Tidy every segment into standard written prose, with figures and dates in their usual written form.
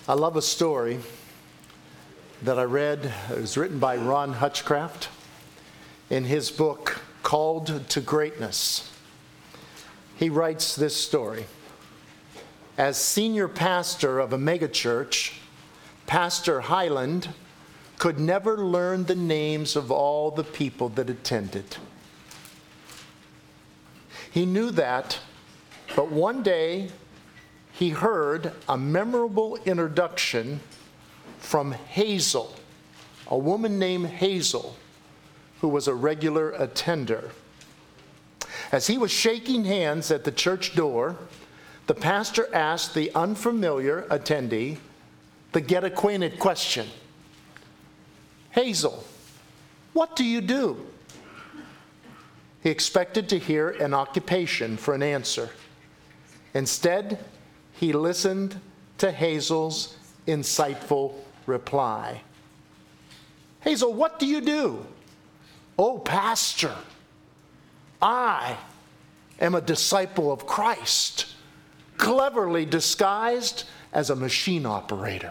I love a story that I read. It was written by Ron Hutchcraft in his book, Called to Greatness. He writes this story. As senior pastor of a megachurch, Pastor Hyland could never learn the names of all the people that attended. He knew that, but one day he heard a memorable introduction from Hazel, a woman named Hazel, who was a regular attender. As he was shaking hands at the church door, the pastor asked the unfamiliar attendee the get-acquainted question. Hazel, what do you do? He expected to hear an occupation for an answer. Instead, he listened to Hazel's insightful reply. Hazel, what do you do? Oh, pastor, I am a disciple of Christ, cleverly disguised as a machine operator.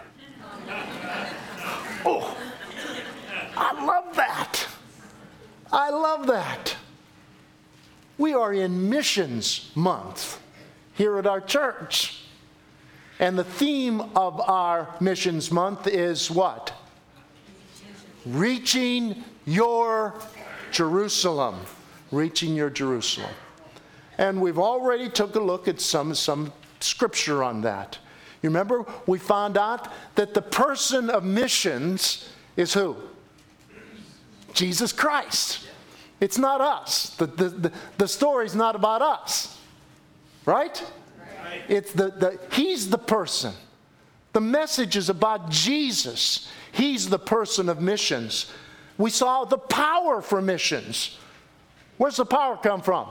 Oh, I love that. I love that. We are in Missions Month here at our church. And the theme of our Missions Month is what? Reaching your Jerusalem. Reaching your Jerusalem. And we've already took a look at some scripture on that. You remember, we found out that the person of missions is who? Jesus Christ. It's not us. The story's not about us. Right? It's He's the person. The message is about Jesus. He's the person of missions. We saw the power for missions. Where's the power come from?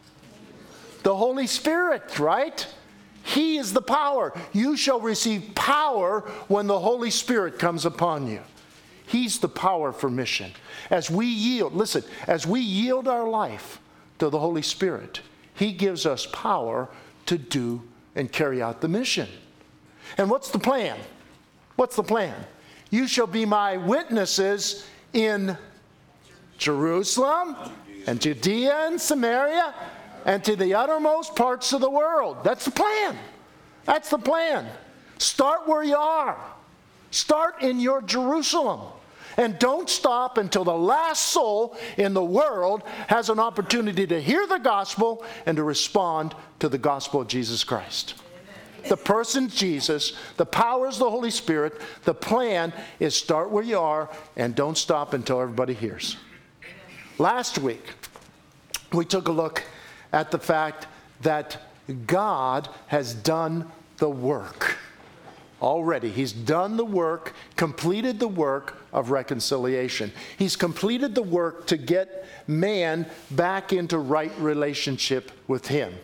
The Holy Spirit, right? He is the power. You shall receive power when the Holy Spirit comes upon you. He's the power for mission. As we yield, listen, as we yield our life to the Holy Spirit, He gives us power to do and carry out the mission. And what's the plan? What's the plan? You shall be my witnesses in Jerusalem and Judea and Samaria and to the uttermost parts of the world. That's the plan. That's the plan. Start where you are. Start in your Jerusalem. And don't stop until the last soul in the world has an opportunity to hear the gospel and to respond to the gospel of Jesus Christ. Amen. The person Jesus, the power is the Holy Spirit. The plan is start where you are and don't stop until everybody hears. Amen. Last week, we took a look at the fact that God has done the work. Already, He's done the work, completed the work of reconciliation. He's completed the work to get man back into right relationship with Him.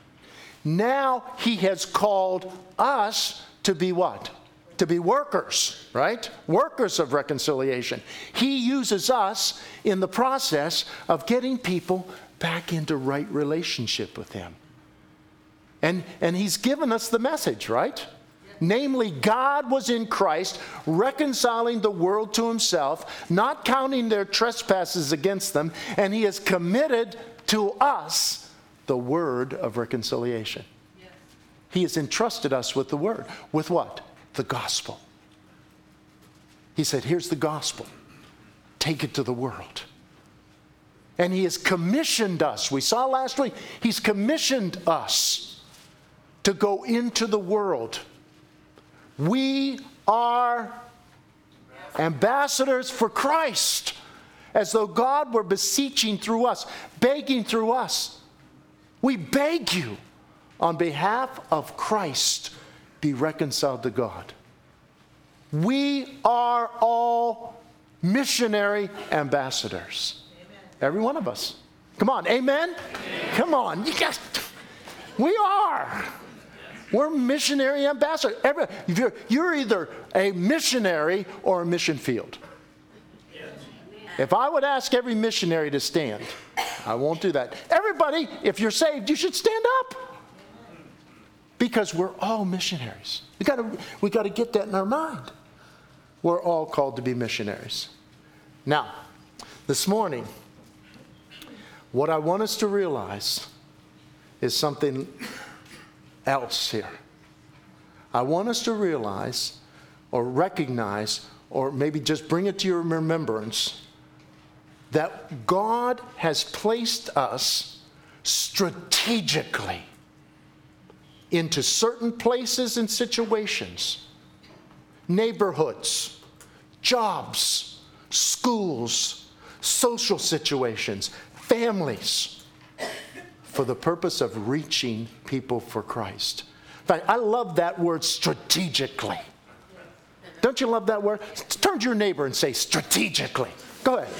Now He has called us to be what? To be workers, right? Workers of reconciliation. He uses us in the process of getting people back into right relationship with Him. And He's given us the message, right? Namely, God was in Christ, reconciling the world to Himself, not counting their trespasses against them, and He has committed to us the word of reconciliation. Yes. He has entrusted us with the word. With what? The gospel. He said, here's the gospel. Take it to the world. And He has commissioned us. We saw last week, He's commissioned us to go into the world. We are ambassadors for Christ, as though God were beseeching through us, begging through us. We beg you, on behalf of Christ, be reconciled to God. We are all missionary ambassadors. Amen. Every one of us. Come on, amen? Amen. Come on, we are. We're missionary ambassadors. You're either a missionary or a mission field. If I would ask every missionary to stand, I won't do that. Everybody, if you're saved, you should stand up. Because we're all missionaries. We got to get that in our mind. We're all called to be missionaries. Now, this morning, what I want us to realize is something else here. I want us to realize or recognize, or maybe just bring it to your remembrance, that God has placed us strategically into certain places and situations, neighborhoods, jobs, schools, social situations, families, for the purpose of reaching people for Christ. In fact, I love that word strategically. Don't you love that word? Turn to your neighbor and say strategically. Go ahead.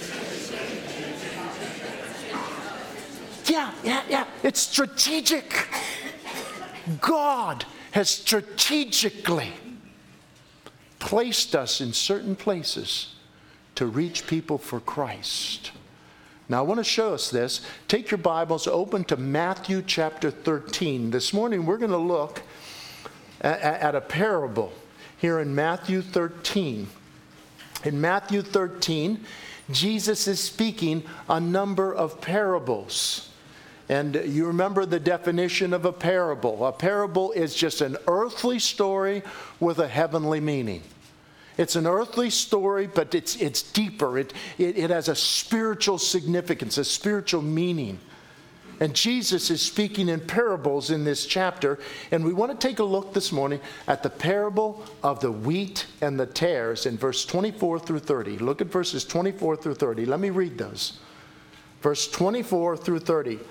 Yeah. It's strategic. God has strategically placed us in certain places to reach people for Christ. Now, I want to show us this. Take your Bibles, open to Matthew chapter 13. This morning, we're going to look at a parable here in Matthew 13. In Matthew 13, Jesus is speaking a number of parables. And you remember the definition of a parable. A parable is just an earthly story with a heavenly meaning. It's an earthly story, but it's deeper. It has a spiritual significance, a spiritual meaning. And Jesus is speaking in parables in this chapter. And we want to take a look this morning at the parable of the wheat and the tares in verse 24 through 30. Look at verses 24 through 30. Let me read those. Verse 24 through 30.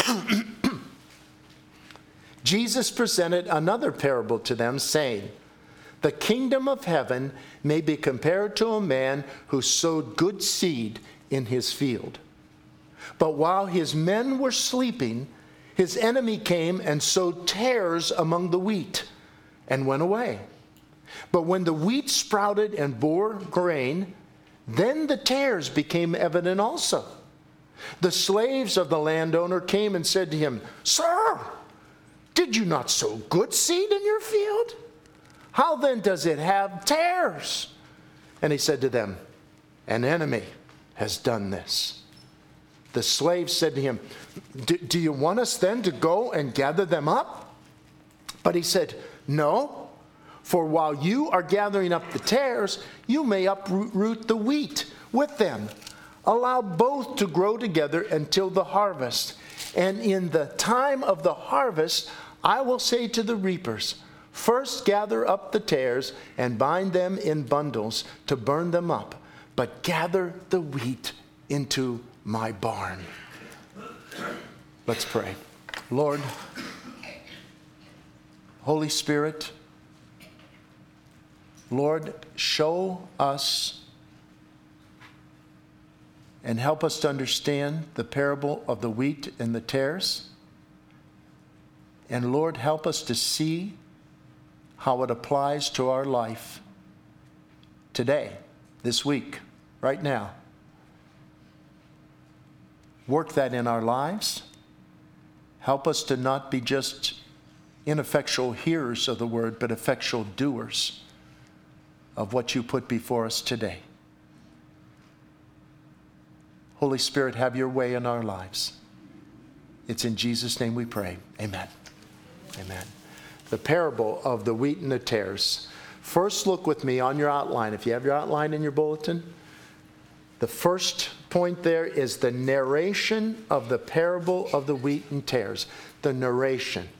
Jesus presented another parable to them, saying, "The kingdom of heaven may be compared to a man who sowed good seed in his field. But while his men were sleeping, his enemy came and sowed tares among the wheat and went away. But when the wheat sprouted and bore grain, then the tares became evident also. The slaves of the landowner came and said to him, 'Sir, did you not sow good seed in your field? How then does it have tares?' And he said to them, 'An enemy has done this.' The slaves said to him, 'Do you want us then to go and gather them up?' But he said, 'No, for while you are gathering up the tares, you may uproot the wheat with them. Allow both to grow together until the harvest. And in the time of the harvest, I will say to the reapers, first gather up the tares and bind them in bundles to burn them up, but gather the wheat into my barn.'" Let's pray. Lord, Holy Spirit, Lord, show us and help us to understand the parable of the wheat and the tares. And Lord, help us to see how it applies to our life today, this week, right now. Work that in our lives. Help us to not be just ineffectual hearers of the word, but effectual doers of what you put before us today. Holy Spirit, have your way in our lives. It's in Jesus' name we pray. Amen. Amen. The parable of the wheat and the tares. First, look with me on your outline. If you have your outline in your bulletin, the first point there is the narration of the parable of the wheat and tares. The narration.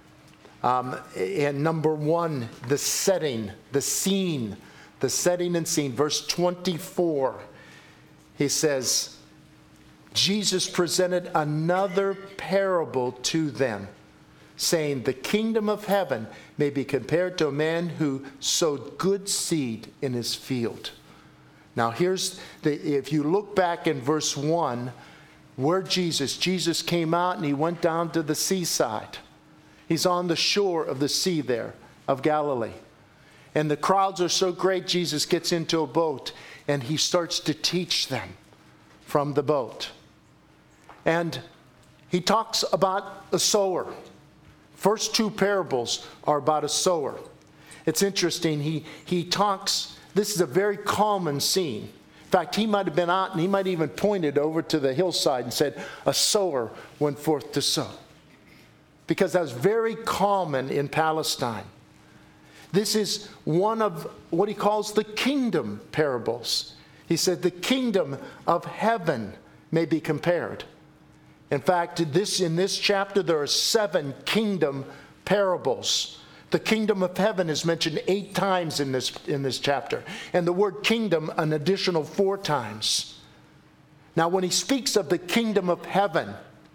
And number one, the setting, the scene, the setting and scene. Verse 24, he says, Jesus presented another parable to them, saying, "The kingdom of heaven may be compared to a man who sowed good seed in his field." Now if you look back in verse 1, where Jesus came out and he went down to the seaside. He's on the shore of the sea there of Galilee. And the crowds are so great, Jesus gets into a boat and he starts to teach them from the boat. And he talks about a sower. First two parables are about a sower. It's interesting. He talks, this is a very common scene. In fact, he might have been out and he might even pointed over to the hillside and said, a sower went forth to sow. Because that was very common in Palestine. This is one of what he calls the kingdom parables. He said the kingdom of heaven may be compared. In fact, in this chapter, there are 7 kingdom parables. The kingdom of heaven is mentioned 8 times in this chapter. And the word kingdom an additional 4 times. Now, when he speaks of the kingdom of heaven,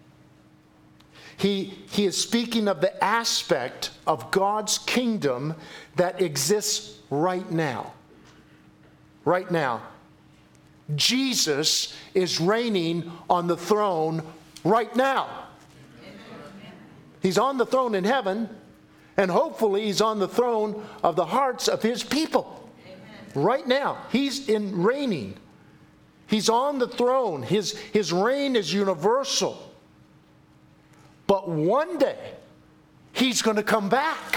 he is speaking of the aspect of God's kingdom that exists right now. Right now. Jesus is reigning on the throne right now. He's on the throne in heaven, and hopefully he's on the throne of the hearts of his people. Right now. He's reigning. He's on the throne. His reign is universal. But one day, he's going to come back.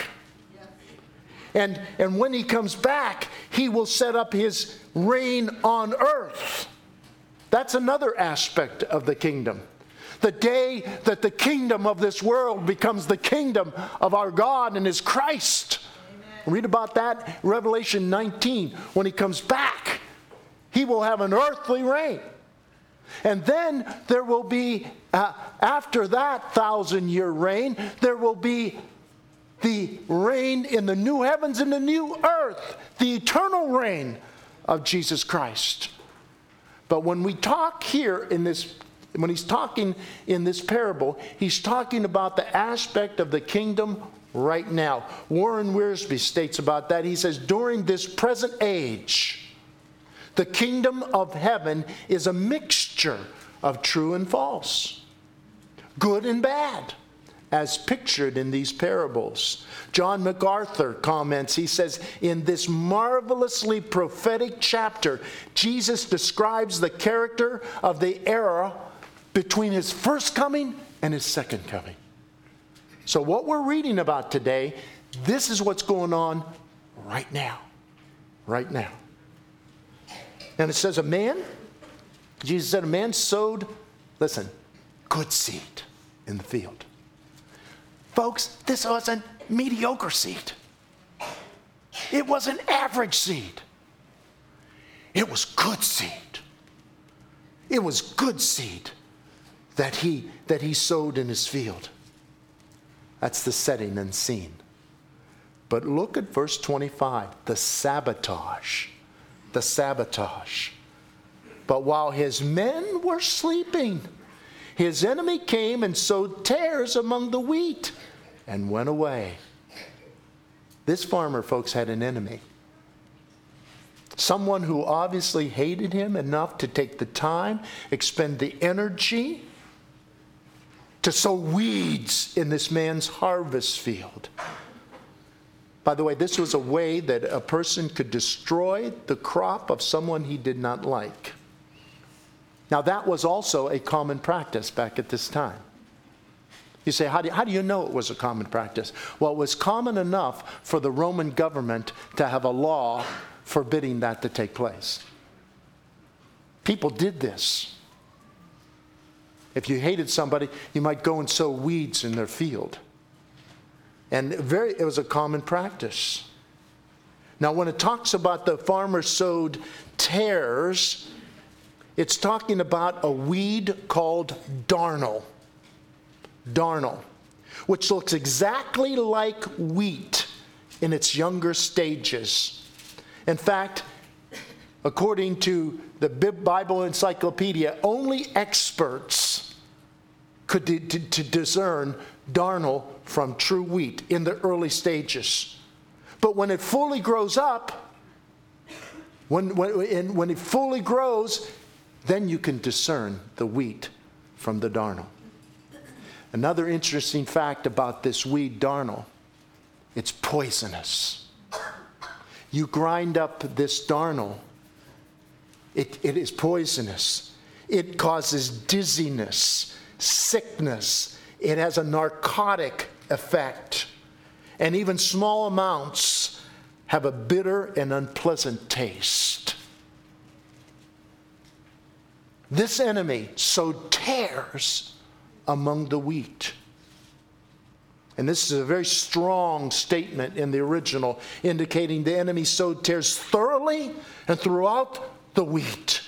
And when he comes back, he will set up his reign on earth. That's another aspect of the kingdom. The day that the kingdom of this world becomes the kingdom of our God and his Christ. Amen. Read about that in Revelation 19. When he comes back, he will have an earthly reign. And then there will be, after that 1,000-year reign, there will be the reign in the new heavens and the new earth, the eternal reign of Jesus Christ. But when we talk here when he's talking in this parable, he's talking about the aspect of the kingdom right now. Warren Wiersbe states about that. He says, during this present age, the kingdom of heaven is a mixture of true and false, good and bad, as pictured in these parables. John MacArthur comments, he says, in this marvelously prophetic chapter, Jesus describes the character of the era between his first coming and his second coming. So what we're reading about today, this is what's going on right now. Right now. And it says Jesus said a man sowed, listen, good seed in the field. Folks, this wasn't mediocre seed. It wasn't average seed. It was good seed. It was good seed that he sowed in his field. That's the setting and scene. But look at verse 25, the sabotage. The sabotage. But while his men were sleeping, his enemy came and sowed tares among the wheat and went away. This farmer, folks, had an enemy. Someone who obviously hated him enough to take the time, expend the energy to sow weeds in this man's harvest field. By the way, this was a way that a person could destroy the crop of someone he did not like. Now, that was also a common practice back at this time. You say, how do you know it was a common practice? Well, it was common enough for the Roman government to have a law forbidding that to take place. People did this. If you hated somebody, you might go and sow weeds in their field. And it was a common practice. Now, when it talks about the farmer sowed tares, it's talking about a weed called darnel. Darnel, which looks exactly like wheat in its younger stages. In fact, according to the Bible Encyclopedia, only experts could discern darnel from true wheat in the early stages. But when it fully grows up, when it fully grows, then you can discern the wheat from the darnel. Another interesting fact about this weed darnel, it's poisonous. You grind up this darnel, it is poisonous. It causes dizziness, sickness. It has a narcotic effect. And even small amounts have a bitter and unpleasant taste. This enemy sowed tares among the wheat. And this is a very strong statement in the original, indicating the enemy sowed tares thoroughly and throughout the wheat.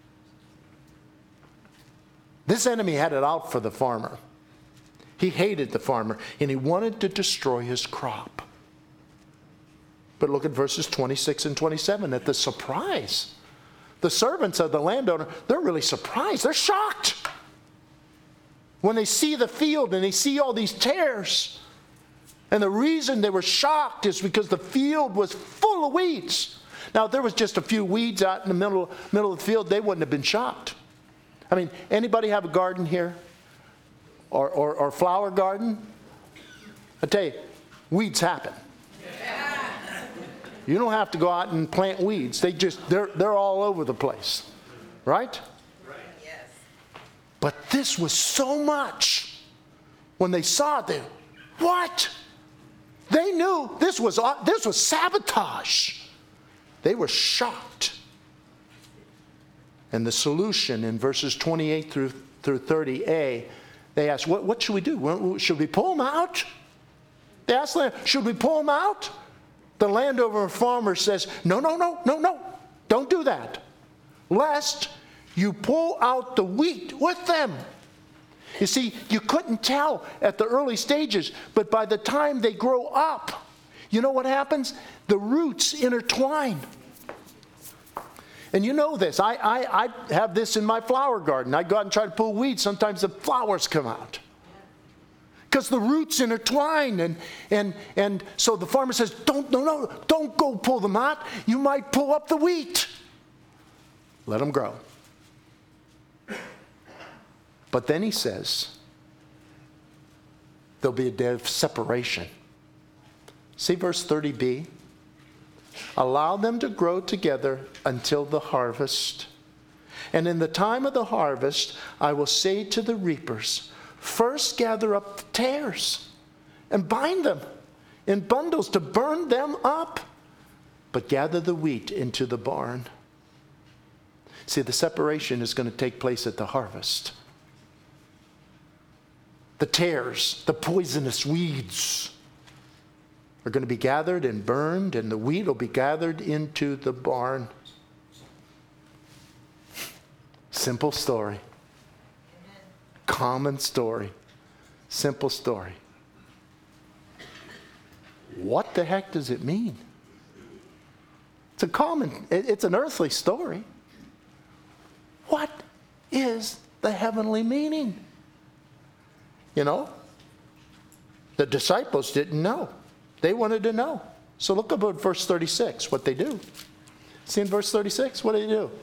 This enemy had it out for the farmer. He hated the farmer, and he wanted to destroy his crop. But look at verses 26 and 27 at the surprise. The servants of the landowner, they're really surprised. They're shocked when they see the field and they see all these tares. And the reason they were shocked is because the field was full of weeds. Now, if there was just a few weeds out in the middle of the field, they wouldn't have been shocked. I mean, anybody have a garden here? Or flower garden? I tell you, weeds happen. You don't have to go out and plant weeds. They're all over the place. Right? Right. Yes. But this was so much. When they saw it, what? They knew this was sabotage. They were shocked. And the solution in verses 28 through 30a, they asked, what should we do? Should we pull them out? They asked, should we pull them out? The landowner farmer says, no, don't do that. Lest you pull out the wheat with them. You see, you couldn't tell at the early stages, but by the time they grow up, you know what happens? The roots intertwine. And you know this. I have this in my flower garden. I go out and try to pull weeds. Sometimes the flowers come out. Because the roots intertwine. And so the farmer says, don't go pull them out. You might pull up the wheat. Let them grow. But then he says, there'll be a day of separation. See verse 30b? Allow them to grow together until the harvest. And in the time of the harvest, I will say to the reapers, first gather up the tares and bind them in bundles to burn them up, but gather the wheat into the barn. See, the separation is going to take place at the harvest. The tares, the poisonous weeds, are going to be gathered and burned, and the wheat will be gathered into the barn. Simple story. Common story. Simple story. What the heck does it mean? It's an earthly story. What is the heavenly meaning? You know, the disciples didn't know. They wanted to know. So look up at verse 36, what they do. See in verse 36, what do they do?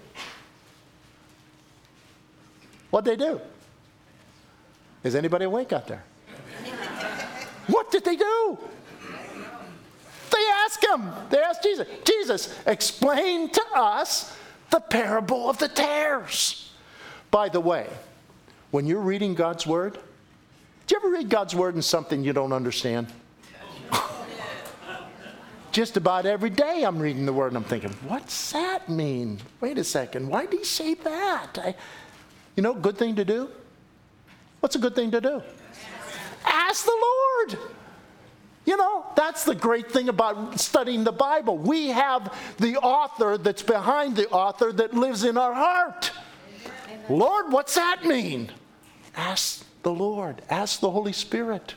What they do? Is anybody awake out there? What did they do? They asked him. They asked Jesus. Jesus, explain to us the parable of the tares. By the way, when you're reading God's word, do you ever read God's word in something you don't understand? Just about every day I'm reading the word and I'm thinking, what's that mean? Wait a second, why did he say that? Good thing to do? What's a good thing to do? Ask the Lord. That's the great thing about studying the Bible. We have the author that's behind the author that lives in our heart. Amen. Lord, what's that mean? Ask the Lord. Ask the Holy Spirit.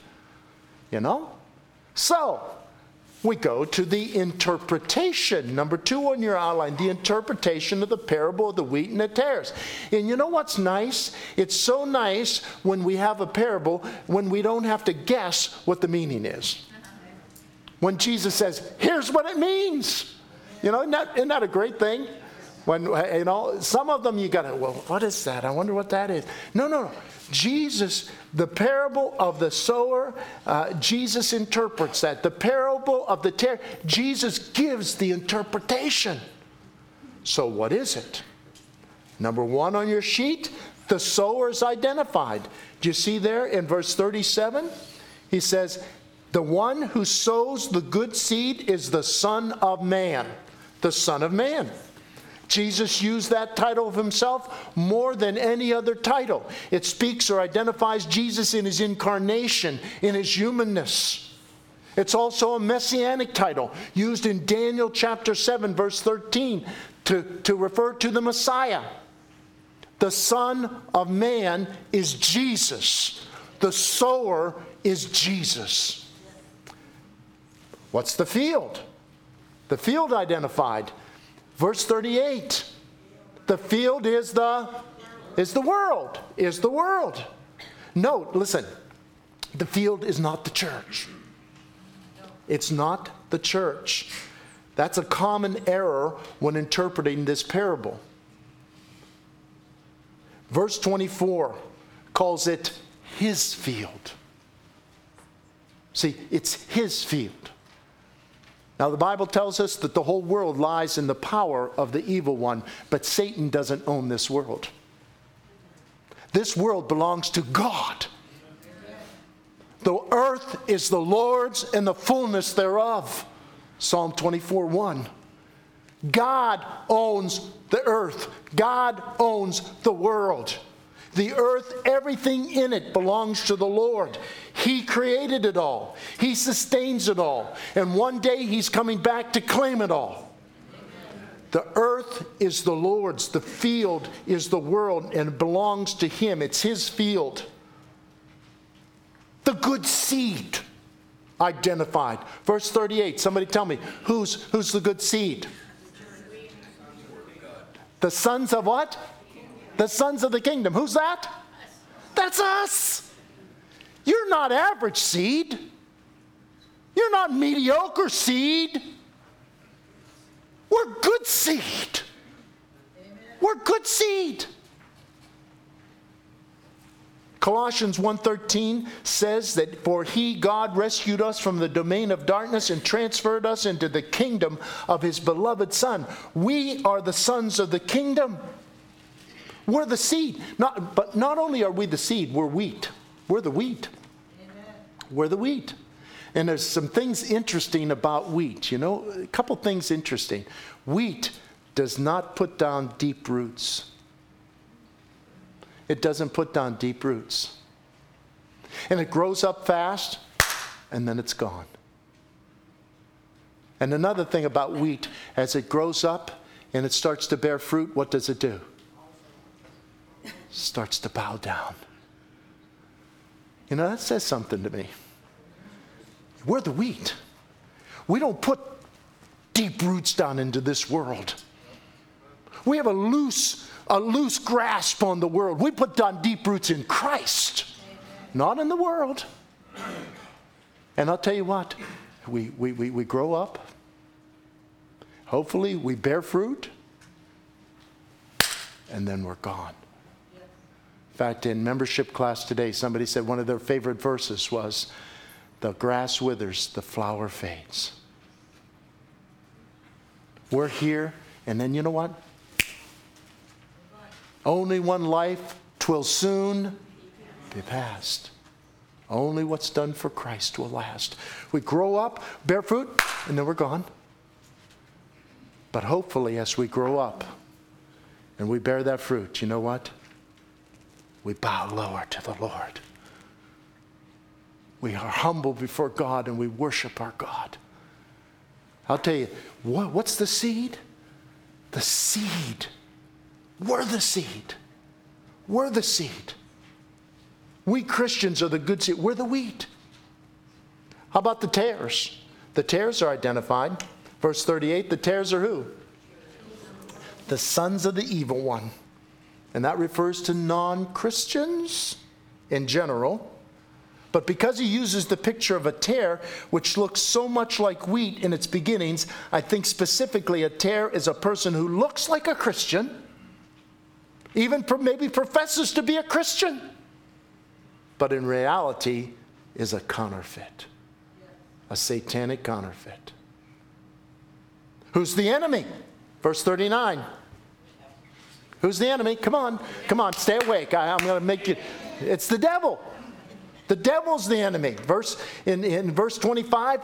So, we go to the interpretation. Number 2 on your outline, the interpretation of the parable of the wheat and the tares. And you know what's nice? It's so nice when we have a parable when we don't have to guess what the meaning is. When Jesus says, here's what it means. Isn't that a great thing? When, some of them you got to, well, what is that? I wonder what that is. No. Jesus, the parable of the sower, Jesus interprets that. The parable of the tare, Jesus gives the interpretation. So what is it? Number 1 on your sheet, the sower is identified. Do you see there in verse 37? He says, the one who sows the good seed is the Son of Man. The Son of Man. Jesus used that title of himself more than any other title. It speaks or identifies Jesus in his incarnation, in his humanness. It's also a messianic title used in Daniel chapter 7, verse 13 to refer to the Messiah. The Son of Man is Jesus. The sower is Jesus. What's the field? The field identified. Verse 38. The field is the world. Is the world. Note, listen. The field is not the church. It's not the church. That's a common error when interpreting this parable. Verse 24 calls it his field. See, it's his field. Now, the Bible tells us that the whole world lies in the power of the evil one, but Satan doesn't own this world. This world belongs to God. The earth is the Lord's and the fullness thereof. Psalm 24:1. God owns the earth. God owns the world. The earth, everything in it belongs to the Lord. He created it all. He sustains it all. And one day he's coming back to claim it all. The earth is the Lord's. The field is the world, and it belongs to him. It's his field. The good seed identified. Verse 38. Somebody tell me, who's the good seed? The sons of what? The sons of the kingdom. Who's that? That's us. You're not average seed. You're not mediocre seed. We're good seed. We're good seed. Colossians 1:13 says that for he, God, rescued us from the domain of darkness and transferred us into the kingdom of his beloved Son. We are the sons of the kingdom. We're the seed. But not only are we the seed, we're wheat. We're the wheat. Amen. We're the wheat. And there's some things interesting about wheat. You know, a couple things interesting. Wheat does not put down deep roots. It doesn't put down deep roots. And it grows up fast, and then it's gone. And another thing about wheat, as it grows up and it starts to bear fruit, what does it do? Starts to bow down. You know, that says something to me. We're the wheat. We don't put deep roots down into this world. We have a loose grasp on the world. We put down deep roots in Christ, not in the world. And I'll tell you what, we grow up. Hopefully we bear fruit, and then we're gone. In fact, in membership class today, somebody said one of their favorite verses was, the grass withers, the flower fades. We're here, and then you know what? Only one life, 'twill soon be past. Only what's done for Christ will last. We grow up, bear fruit, and then we're gone. But hopefully, as we grow up and we bear that fruit, you know what? We bow lower to the Lord. We are humble before God and we worship our God. I'll tell you, what's the seed? The seed. We're the seed. We're the seed. We Christians are the good seed. We're the wheat. How about the tares? The tares are identified. Verse 38, the tares are who? The sons of the evil one. And that refers to non-Christians in general. But because he uses the picture of a tare, which looks so much like wheat in its beginnings, I think specifically a tare is a person who looks like a Christian, even maybe professes to be a Christian, but in reality is a counterfeit, a satanic counterfeit. Who's the enemy? Verse 39. Who's the enemy? Come on, stay awake. I'm going to make you. It's the devil. The devil's the enemy. In verse 25,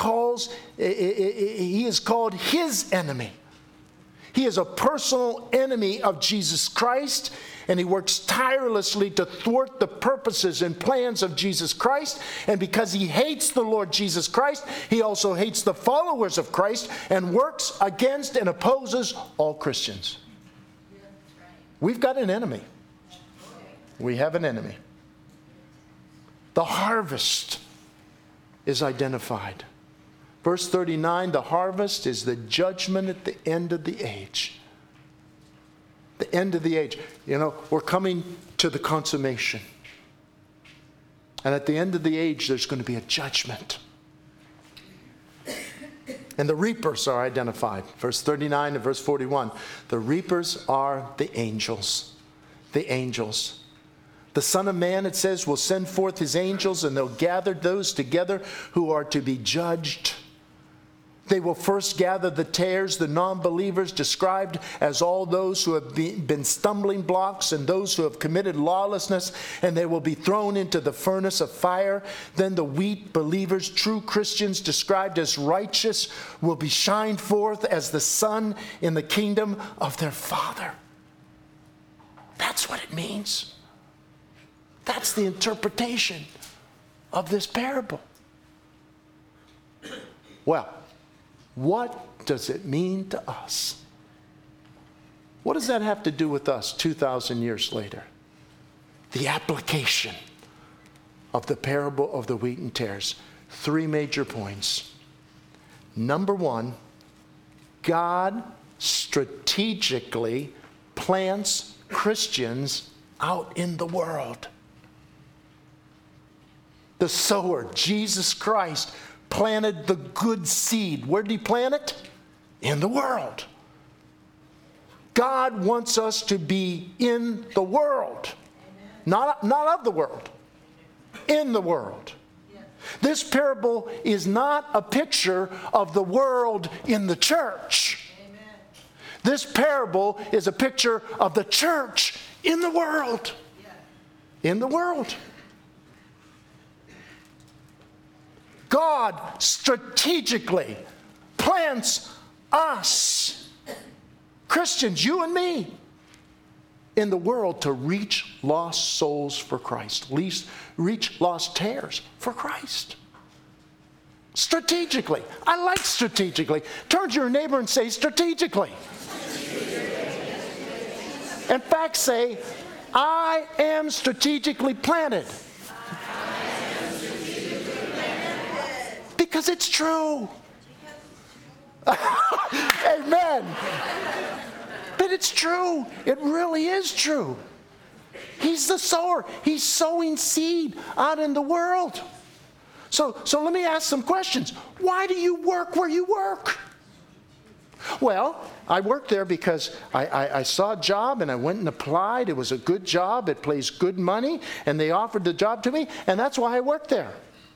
he is called his enemy. He is a personal enemy of Jesus Christ, and he works tirelessly to thwart the purposes and plans of Jesus Christ. And because he hates the Lord Jesus Christ, he also hates the followers of Christ and works against and opposes all Christians. We've got an enemy. We have an enemy. The harvest is identified. Verse 39, the harvest is the judgment at the end of the age. The end of the age. You know, we're coming to the consummation. And at the end of the age, there's going to be a judgment. And the reapers are identified. Verse 39 and verse 41. The reapers are the angels. The angels. The Son of Man, it says, will send forth his angels, and they'll gather those together who are to be judged. They will first gather the tares, the non-believers, described as all those who have been stumbling blocks and those who have committed lawlessness, and they will be thrown into the furnace of fire. Then the wheat believers, true Christians, described as righteous, will be shined forth as the sun in the kingdom of their Father. That's what it means. That's the interpretation of this parable. Well, what does it mean to us? What does that have to do with us 2,000 years later? The application of the parable of the wheat and tares. 3 major points. Number 1, God strategically plants Christians out in the world. The sower, Jesus Christ, planted the good seed. Where did he plant it? In the world. God wants us to be in the world. Not of the world. In the world. This parable is not a picture of the world in the church. This parable is a picture of the church in the world. In the world. God strategically plants us, Christians, you and me, in the world to reach lost souls for Christ, reach lost tares for Christ. Strategically. I like strategically. Turn to your neighbor and say strategically. In fact, say, I am strategically planted. Because it's true. Amen. But it's true. It really is true. He's the sower. He's sowing seed out in the world. So let me ask some questions. Why do you work where you work? Well, I worked there because I saw a job and I went and applied. It was a good job. It pays good money. And they offered the job to me. And that's why I worked there.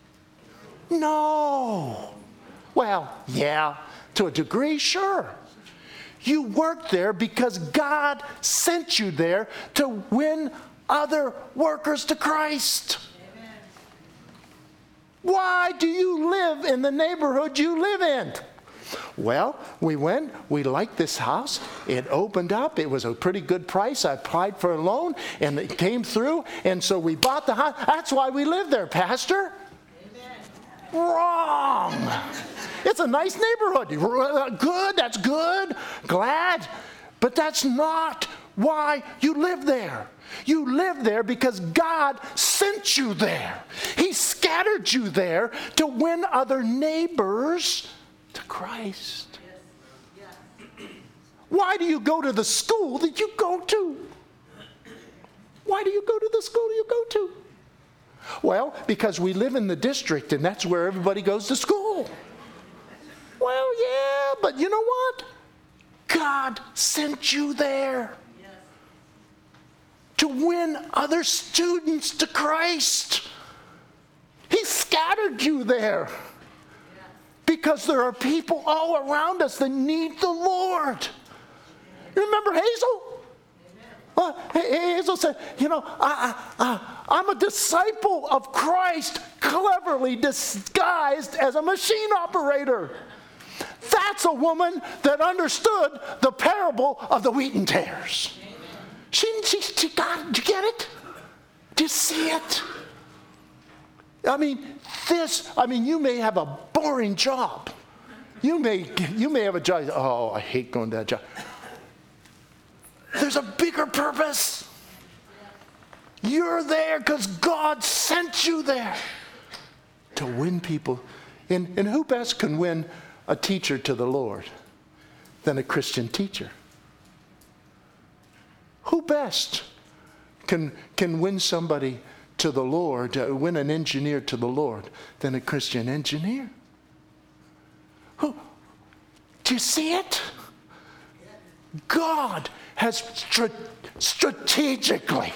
No. Well, yeah, to a degree, sure. You worked there because God sent you there to win other workers to Christ. Amen. Why do you live in the neighborhood you live in? Well, we went, we liked this house. It opened up. It was a pretty good price. I applied for a loan and it came through. And so we bought the house. That's why we live there, Pastor. Wrong. It's a nice neighborhood. Good, that's good. Glad. But that's not why you live there. You live there because God sent you there. He scattered you there to win other neighbors to Christ. Why do you go to the school that you go to? Why do you go to the school you go to? Well, because we live in the district and that's where everybody goes to school. Well, yeah, but you know what? God sent you there to win other students to Christ. He scattered you there because there are people all around us that need the Lord. You remember Hazel? Well, Hazel said, I'm a disciple of Christ, cleverly disguised as a machine operator. That's a woman that understood the parable of the wheat and tares. She got it. Do you get it? Do you see it? You may have a boring job. You may have a job. Oh, I hate going to that job. There's a bigger purpose. You're there because God sent you there to win people. And who best can win a teacher to the Lord than a Christian teacher? Who best can win somebody to the Lord, win an engineer to the Lord than a Christian engineer? Do you see it? God has strategically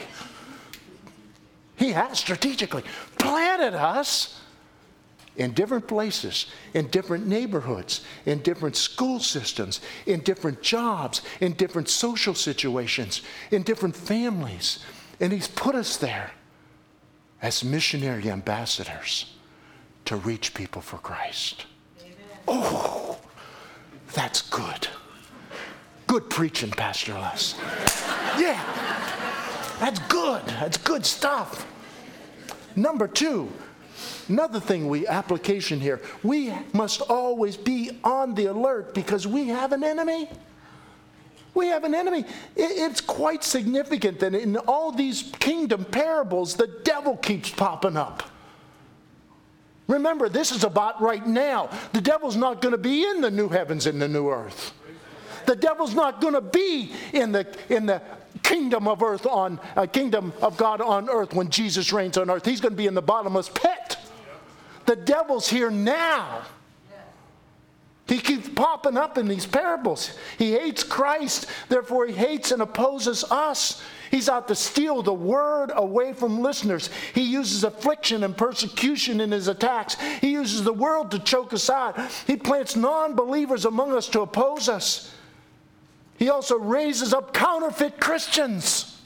planted us in different places, in different neighborhoods, in different school systems, in different jobs, in different social situations, in different families. And He's put us there as missionary ambassadors to reach people for Christ. Amen. Oh, that's good. Good preaching, Pastor Les. Yeah, that's good. That's good stuff. Number 2, another thing application here. We must always be on the alert because we have an enemy. We have an enemy. It's quite significant that in all these kingdom parables, the devil keeps popping up. Remember, this is about right now. The devil's not going to be in the new heavens and the new earth. The devil's not going to be in the kingdom of earth kingdom of God on earth when Jesus reigns on earth. He's going to be in the bottomless pit. The devil's here now. He keeps popping up in these parables. He hates Christ, therefore he hates and opposes us. He's out to steal the word away from listeners. He uses affliction and persecution in his attacks. He uses the world to choke us out. He plants non-believers among us to oppose us. He also raises up counterfeit Christians.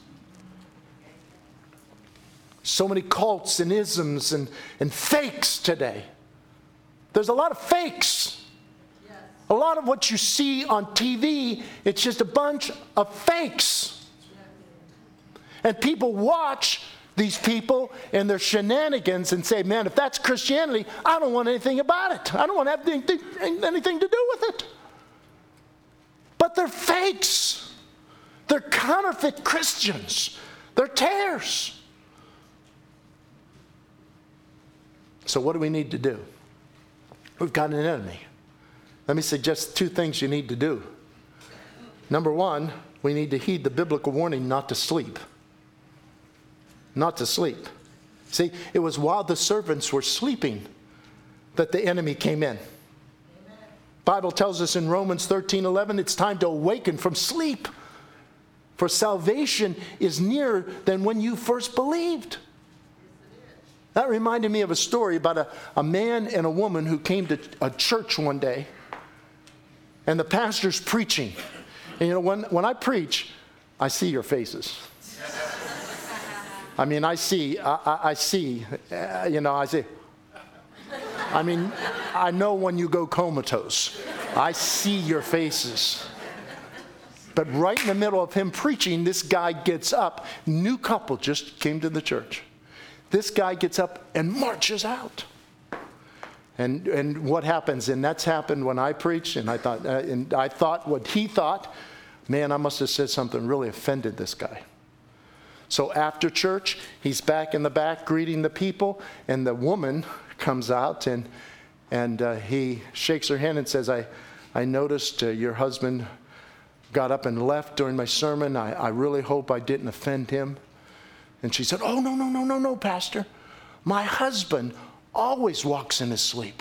So many cults and isms and fakes today. There's a lot of fakes. Yes. A lot of what you see on TV, it's just a bunch of fakes. And people watch these people and their shenanigans and say, man, if that's Christianity, I don't want anything about it. I don't want to have anything to do with it. But they're fakes. They're counterfeit Christians. They're tares. So what do we need to do? We've got an enemy. Let me suggest 2 things you need to do. Number 1, we need to heed the biblical warning not to sleep. Not to sleep. See, it was while the servants were sleeping that the enemy came in. Bible tells us in Romans 13:11, it's time to awaken from sleep. For salvation is nearer than when you first believed. That reminded me of a story about a man and a woman who came to a church one day, and the pastor's preaching. And when I preach, I see your faces. I see. I know when you go comatose. I see your faces. But right in the middle of him preaching, this guy gets up. New couple just came to the church. This guy gets up and marches out. And what happens? And that's happened when I preached. And I thought what he thought, man, I must have said something really offended this guy. So after church, he's back in the back greeting the people, and the woman comes out and he shakes her hand and says, I noticed your husband got up and left during my sermon. I really hope I didn't offend him. And she said, oh, no, Pastor. My husband always walks in his sleep.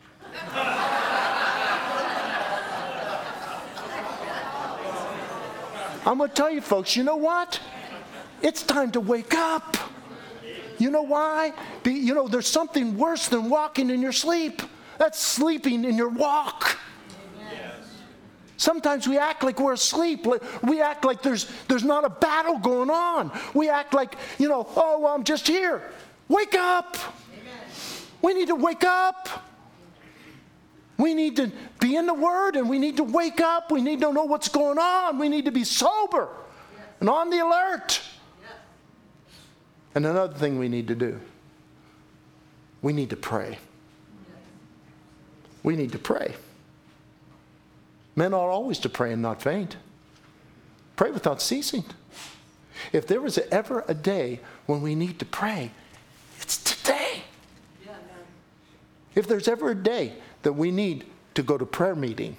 I'm going to tell you folks, you know what? It's time to wake up. You know why? There's something worse than walking in your sleep. That's sleeping in your walk. Yes. Sometimes we act like we're asleep. We act like there's not a battle going on. We act like, oh, well, I'm just here. Wake up. Amen. We need to wake up. We need to be in the Word, and we need to wake up. We need to know what's going on. We need to be sober and on the alert. And another thing we need to do, we need to pray. We need to pray. Men ought always to pray and not faint. Pray without ceasing. If there was ever a day when we need to pray, it's today. If there's ever a day that we need to go to prayer meeting,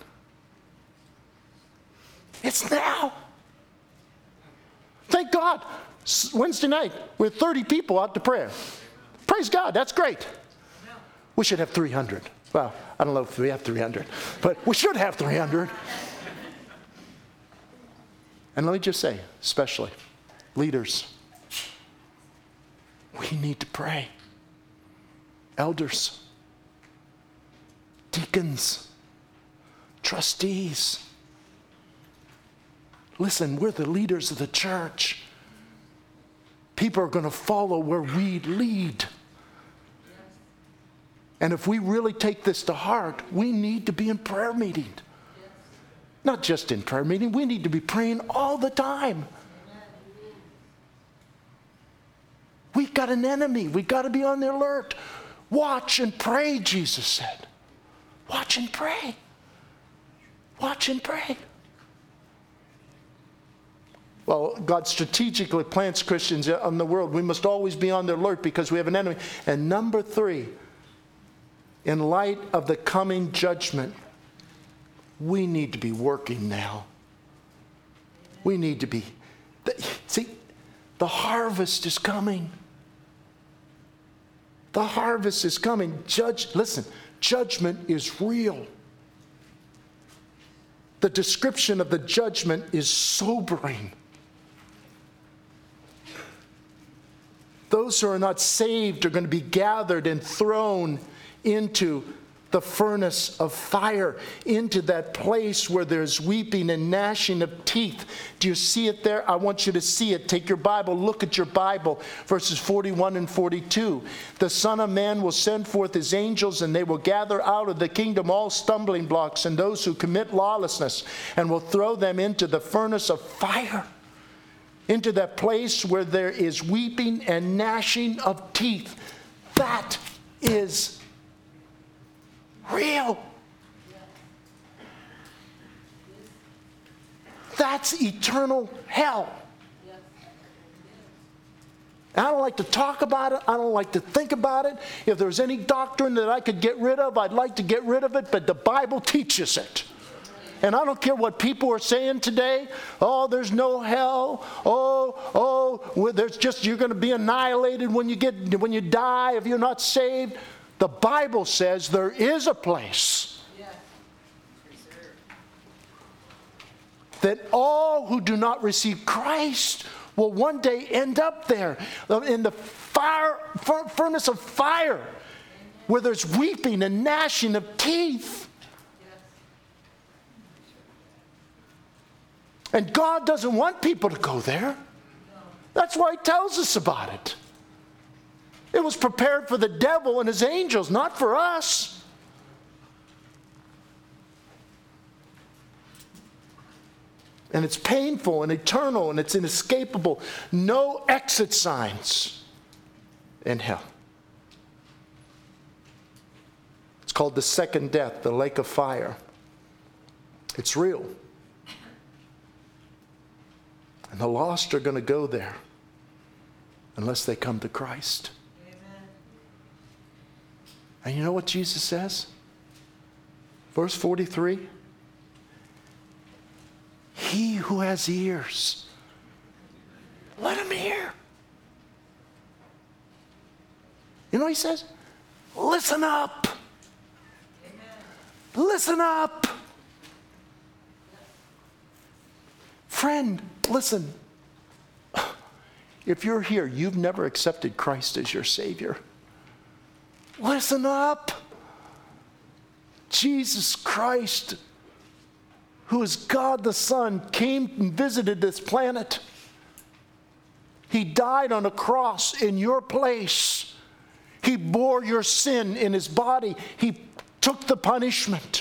it's now. Thank God. Wednesday night, we had 30 people out to prayer. Praise God, that's great. We should have 300. Well, I don't know if we have 300, but we should have 300. And let me just say, especially leaders, we need to pray. Elders, deacons, trustees. Listen, we're the leaders of the church. People are going to follow where we lead. And if we really take this to heart, we need to be in prayer meeting. Not just in prayer meeting, we need to be praying all the time. We've got an enemy. We've got to be on the alert. Watch and pray, Jesus said. Watch and pray. Watch and pray. Well, God strategically plants Christians in the world. We must always be on the alert because we have an enemy. And number 3, in light of the coming judgment, we need to be working now. We need to be. See, the harvest is coming. The harvest is coming. Listen, judgment is real. The description of the judgment is sobering. Those who are not saved are going to be gathered and thrown into the furnace of fire, into that place where there's weeping and gnashing of teeth. Do you see it there? I want you to see it. Take your Bible, look at your Bible, verses 41 and 42. The Son of Man will send forth his angels, and they will gather out of the kingdom all stumbling blocks and those who commit lawlessness, and will throw them into the furnace of fire, into that place where there is weeping and gnashing of teeth. That is real. That's eternal hell. I don't like to talk about it. I don't like to think about it. If there's any doctrine that I could get rid of, I'd like to get rid of it, but the Bible teaches it. And I don't care what people are saying today. Oh, there's no hell. There's just, you're going to be annihilated when you die if you're not saved. The Bible says there is a place that all who do not receive Christ will one day end up there in the furnace of fire where there's weeping and gnashing of teeth. And God doesn't want people to go there. That's why he tells us about it. It was prepared for the devil and his angels, not for us. And it's painful and eternal and it's inescapable. No exit signs in hell. It's called the second death, the lake of fire. It's real. And the lost are going to go there unless they come to Christ. And you know what Jesus says? Verse 43. He who has ears, let him hear. You know what he says? Listen up. Amen. Listen up. Friend, listen. If you're here, you've never accepted Christ as your Savior. Listen up. Jesus Christ who is God the Son, came and visited this planet. He died on a cross in your place. He bore your sin in his body. He took the punishment.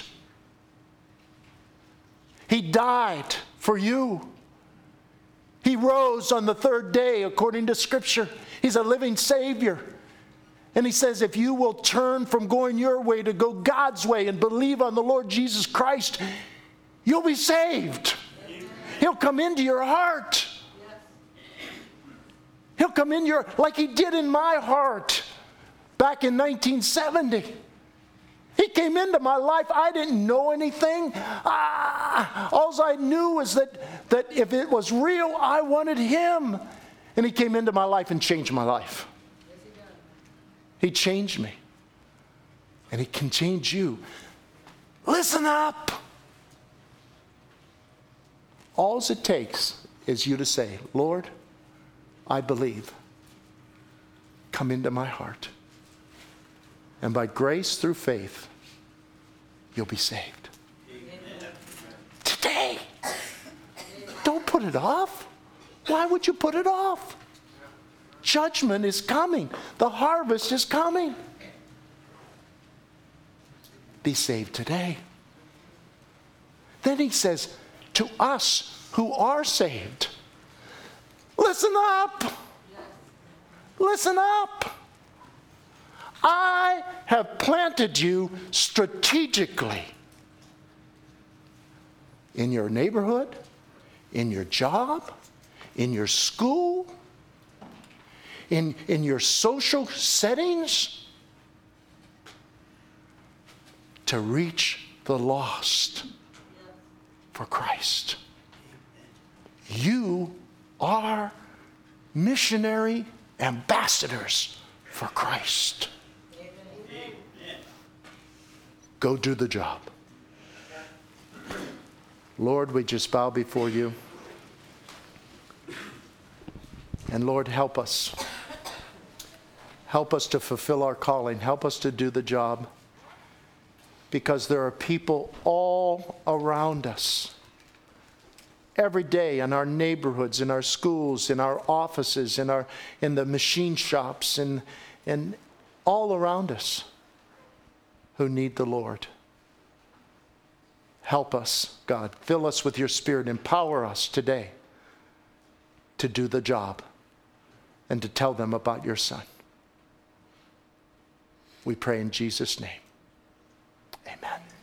He died for you. He rose on the third day according to Scripture. He's a living Savior. And he says, if you will turn from going your way to go God's way and believe on the Lord Jesus Christ, you'll be saved. He'll come into your heart. He'll come in like he did in my heart back in 1970. He came into my life. I didn't know anything. All I knew was that if it was real, I wanted him. And he came into my life and changed my life. He changed me. And he can change you. Listen up. All it takes is you to say, Lord, I believe. Come into my heart. And by grace through faith, you'll be saved. Amen. Today. Don't put it off. Why would you put it off? Judgment is coming. The harvest is coming. Be saved today. Then he says to us who are saved, listen up. Listen up. I have planted you strategically in your neighborhood, in your job, in your school, in your social settings, to reach the lost for Christ. You are missionary ambassadors for Christ. Go do the job. Lord, we just bow before you. And Lord, help us. Help us to fulfill our calling. Help us to do the job. Because there are people all around us. Every day in our neighborhoods, in our schools, in our offices, in the machine shops, and all around us who need the Lord. Help us, God. Fill us with your Spirit. Empower us today to do the job and to tell them about your Son. We pray in Jesus' name. Amen.